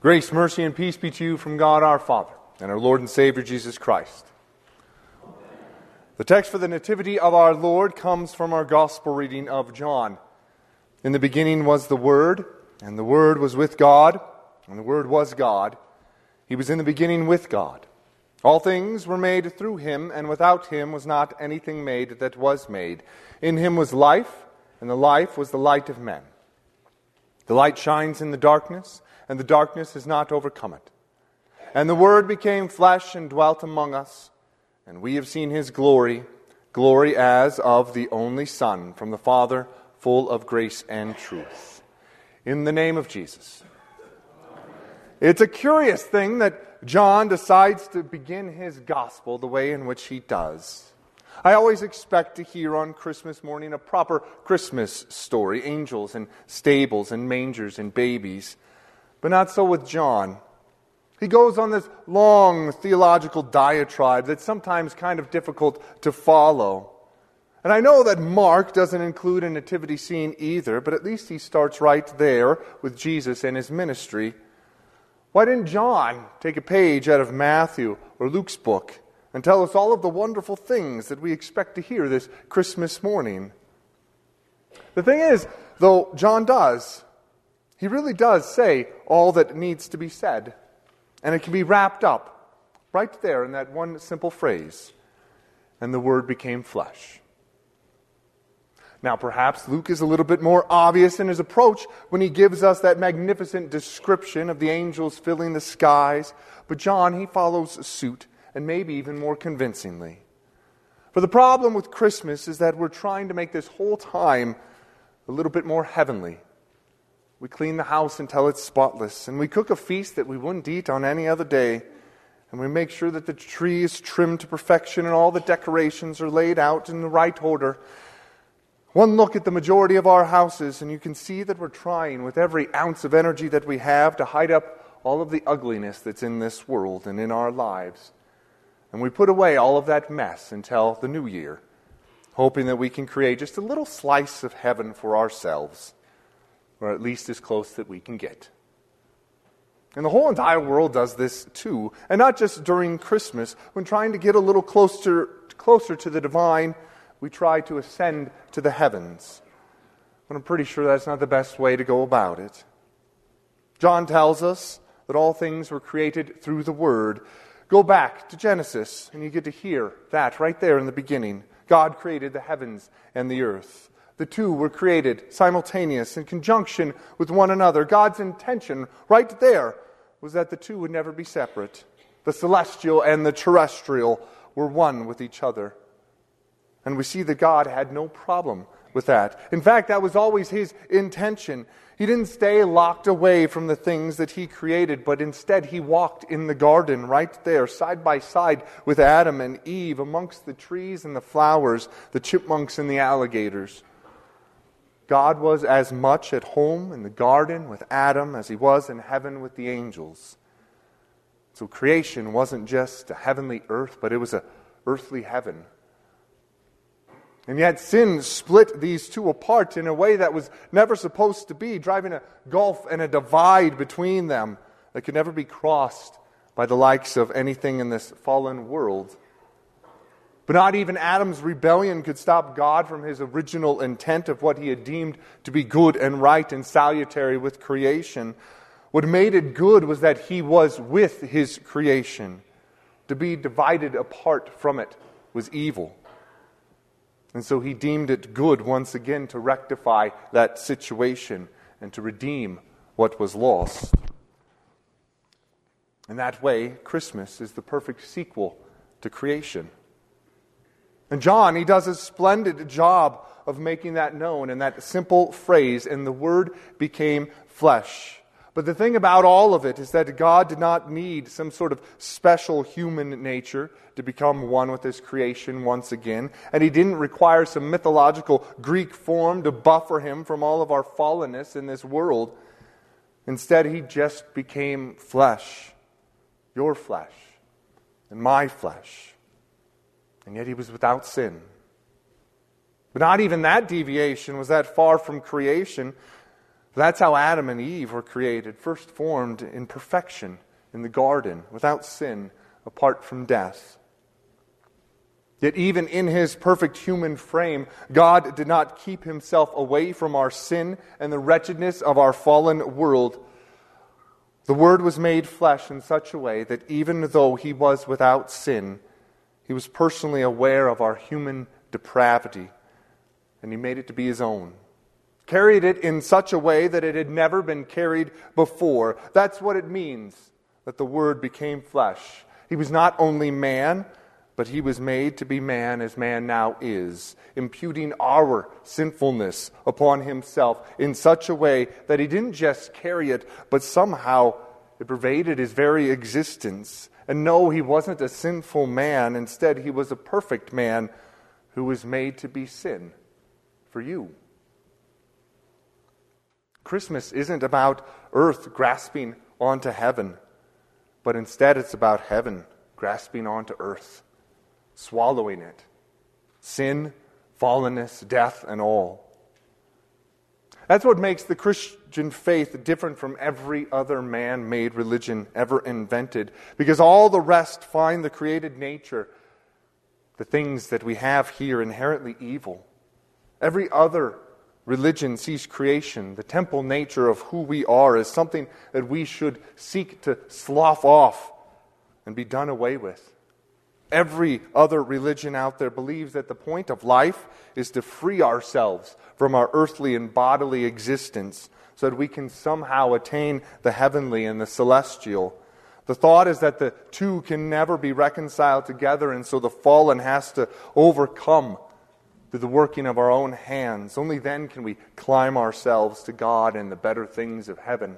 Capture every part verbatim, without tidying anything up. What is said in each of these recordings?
Grace, mercy, and peace be to you from God our Father and our Lord and Savior Jesus Christ. Amen. The text for the Nativity of our Lord comes from our Gospel reading of John. In the beginning was the Word, and the Word was with God, and the Word was God. He was in the beginning with God. All things were made through him, and without him was not anything made that was made. In him was life, and the life was the light of men. The light shines in the darkness, and the darkness has not overcome it. And the Word became flesh and dwelt among us, and we have seen his glory, glory as of the only Son from the Father, full of grace and truth. In the name of Jesus. It's a curious thing that John decides to begin his gospel the way in which he does. I always expect to hear on Christmas morning a proper Christmas story, angels and stables and mangers and babies. But not so with John. He goes on this long theological diatribe that's sometimes kind of difficult to follow. And I know that Mark doesn't include a nativity scene either, but at least he starts right there with Jesus and his ministry. Why didn't John take a page out of Matthew or Luke's book and tell us all of the wonderful things that we expect to hear this Christmas morning? The thing is, though John does, he really does say all that needs to be said. And it can be wrapped up right there in that one simple phrase. And the Word became flesh. Now, perhaps Luke is a little bit more obvious in his approach when he gives us that magnificent description of the angels filling the skies. But John, he follows suit, and maybe even more convincingly. For the problem with Christmas is that we're trying to make this whole time a little bit more heavenly. We clean the house until it's spotless, and we cook a feast that we wouldn't eat on any other day, and we make sure that the tree is trimmed to perfection and all the decorations are laid out in the right order. One look at the majority of our houses, and you can see that we're trying with every ounce of energy that we have to hide up all of the ugliness that's in this world and in our lives. And we put away all of that mess until the new year, hoping that we can create just a little slice of heaven for ourselves, or at least as close that we can get. And the whole entire world does this too, and not just during Christmas. When trying to get a little closer, closer to the divine, we try to ascend to the heavens. But I'm pretty sure that's not the best way to go about it. John tells us that all things were created through the Word. Go back to Genesis, and you get to hear that right there in the beginning. God created the heavens and the earth. The two were created simultaneous in conjunction with one another. God's intention right there was that the two would never be separate. The celestial and the terrestrial were one with each other. And we see that God had no problem with that. In fact, that was always his intention. He didn't stay locked away from the things that he created, but instead he walked in the garden right there, side by side with Adam and Eve, amongst the trees and the flowers, the chipmunks and the alligators. God was as much at home in the garden with Adam as he was in heaven with the angels. So creation wasn't just a heavenly earth, but it was an earthly heaven. And yet sin split these two apart in a way that was never supposed to be, driving a gulf and a divide between them that could never be crossed by the likes of anything in this fallen world. But not even Adam's rebellion could stop God from his original intent of what he had deemed to be good and right and salutary with creation. What made it good was that he was with his creation. To be divided apart from it was evil. And so he deemed it good once again to rectify that situation and to redeem what was lost. In that way, Christmas is the perfect sequel to creation. And John, he does a splendid job of making that known in that simple phrase, and the Word became flesh. But the thing about all of it is that God did not need some sort of special human nature to become one with his creation once again. And he didn't require some mythological Greek form to buffer him from all of our fallenness in this world. Instead, he just became flesh. Your flesh and my flesh. And yet he was without sin. But not even that deviation was that far from creation. That's how Adam and Eve were created, first formed in perfection in the garden, without sin, apart from death. Yet even in his perfect human frame, God did not keep himself away from our sin and the wretchedness of our fallen world. The Word was made flesh in such a way that even though he was without sin, he was personally aware of our human depravity, and he made it to be his own. Carried it in such a way that it had never been carried before. That's what it means that the Word became flesh. He was not only man, but he was made to be man as man now is, imputing our sinfulness upon himself in such a way that he didn't just carry it, but somehow it pervaded his very existence. And no, he wasn't a sinful man. Instead, he was a perfect man who was made to be sin for you. Christmas isn't about earth grasping onto heaven, but instead it's about heaven grasping onto earth, swallowing it. Sin, fallenness, death, and all. That's what makes the Christian faith different from every other man-made religion ever invented, because all the rest find the created nature, the things that we have here, inherently evil. Every other religion sees creation, the temple nature of who we are, as something that we should seek to slough off and be done away with. Every other religion out there believes that the point of life is to free ourselves from our earthly and bodily existence so that we can somehow attain the heavenly and the celestial. The thought is that the two can never be reconciled together, and so the fallen has to overcome through the working of our own hands. Only then can we climb ourselves to God and the better things of heaven.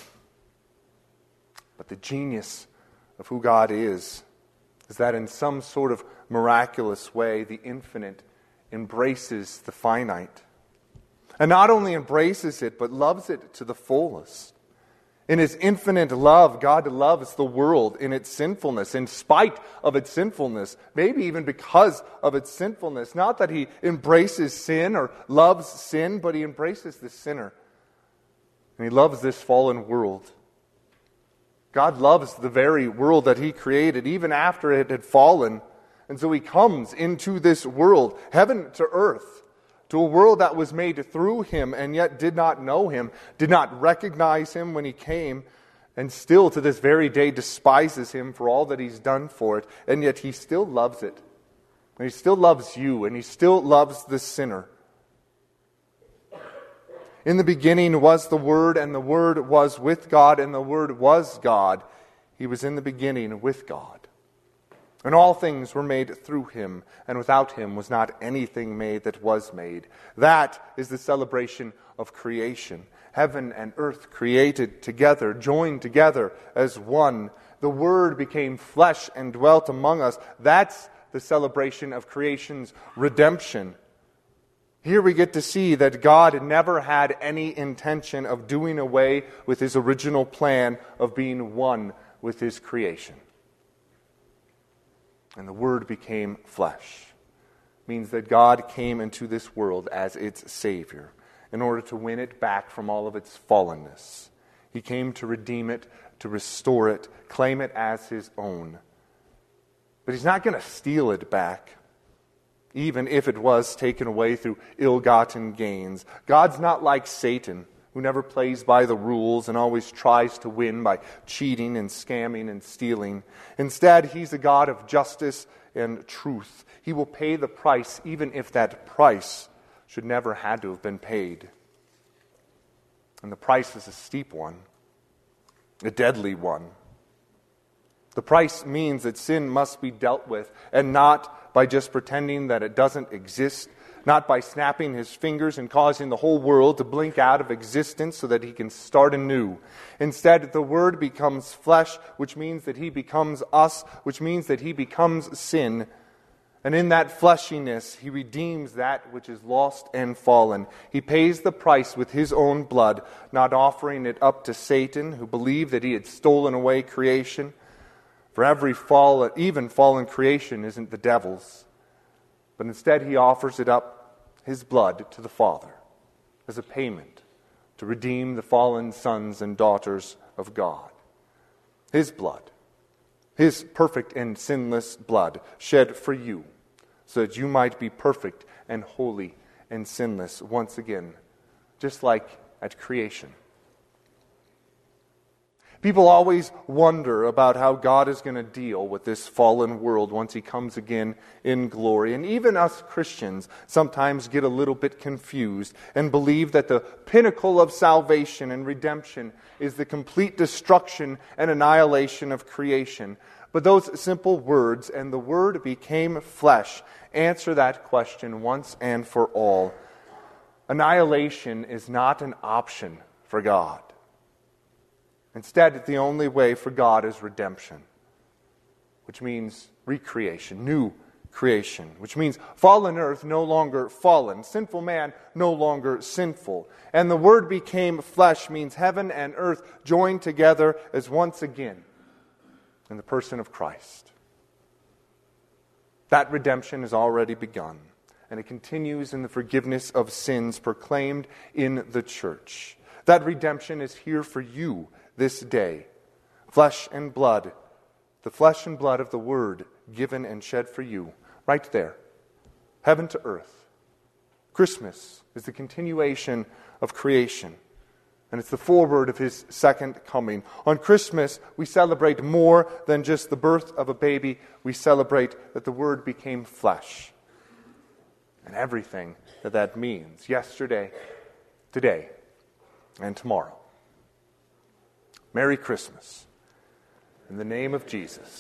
But the genius of who God is is that in some sort of miraculous way, the infinite embraces the finite. And not only embraces it, but loves it to the fullest. In his infinite love, God loves the world in its sinfulness, in spite of its sinfulness, maybe even because of its sinfulness. Not that he embraces sin or loves sin, but he embraces the sinner. And he loves this fallen world. God loves the very world that he created, even after it had fallen. And so he comes into this world, heaven to earth, to a world that was made through him and yet did not know him, did not recognize him when he came, and still to this very day despises him for all that he's done for it. And yet he still loves it. And he still loves you, and he still loves the sinner. In the beginning was the Word, and the Word was with God, and the Word was God. He was in the beginning with God. And all things were made through him, and without him was not anything made that was made. That is the celebration of creation. Heaven and earth created together, joined together as one. The Word became flesh and dwelt among us. That's the celebration of creation's redemption. Here we get to see that God never had any intention of doing away with his original plan of being one with his creation. And the Word became flesh. It means that God came into this world as its Savior in order to win it back from all of its fallenness. He came to redeem it, to restore it, claim it as his own. But he's not going to steal it back, even if it was taken away through ill-gotten gains. God's not like Satan, who never plays by the rules and always tries to win by cheating and scamming and stealing. Instead, he's a God of justice and truth. He will pay the price, even if that price should never had to have been paid. And the price is a steep one, a deadly one. The price means that sin must be dealt with, and not by just pretending that it doesn't exist, not by snapping his fingers and causing the whole world to blink out of existence so that he can start anew. Instead, the Word becomes flesh, which means that he becomes us, which means that he becomes sin. And in that fleshiness, he redeems that which is lost and fallen. He pays the price with his own blood, not offering it up to Satan, who believed that he had stolen away creation. For every fallen, even fallen creation isn't the devil's. But instead he offers it up, his blood, to the Father as a payment to redeem the fallen sons and daughters of God. His blood, His perfect and sinless blood, shed for you, so that you might be perfect and holy and sinless once again, just like at creation. People always wonder about how God is going to deal with this fallen world once He comes again in glory. And even us Christians sometimes get a little bit confused and believe that the pinnacle of salvation and redemption is the complete destruction and annihilation of creation. But those simple words, "and the Word became flesh," answer that question once and for all. Annihilation is not an option for God. Instead, the only way for God is redemption, which means recreation, new creation, which means fallen earth no longer fallen, sinful man no longer sinful. And the Word became flesh means heaven and earth joined together as once again in the person of Christ. That redemption has already begun, and it continues in the forgiveness of sins proclaimed in the church. That redemption is here for you this day. Flesh and blood, the flesh and blood of the Word given and shed for you, right there, heaven to earth. Christmas is the continuation of creation, and it's the foreword of His second coming. On Christmas, we celebrate more than just the birth of a baby. We celebrate that the Word became flesh, and everything that that means, yesterday, today, and tomorrow. Merry Christmas. In the name of Jesus.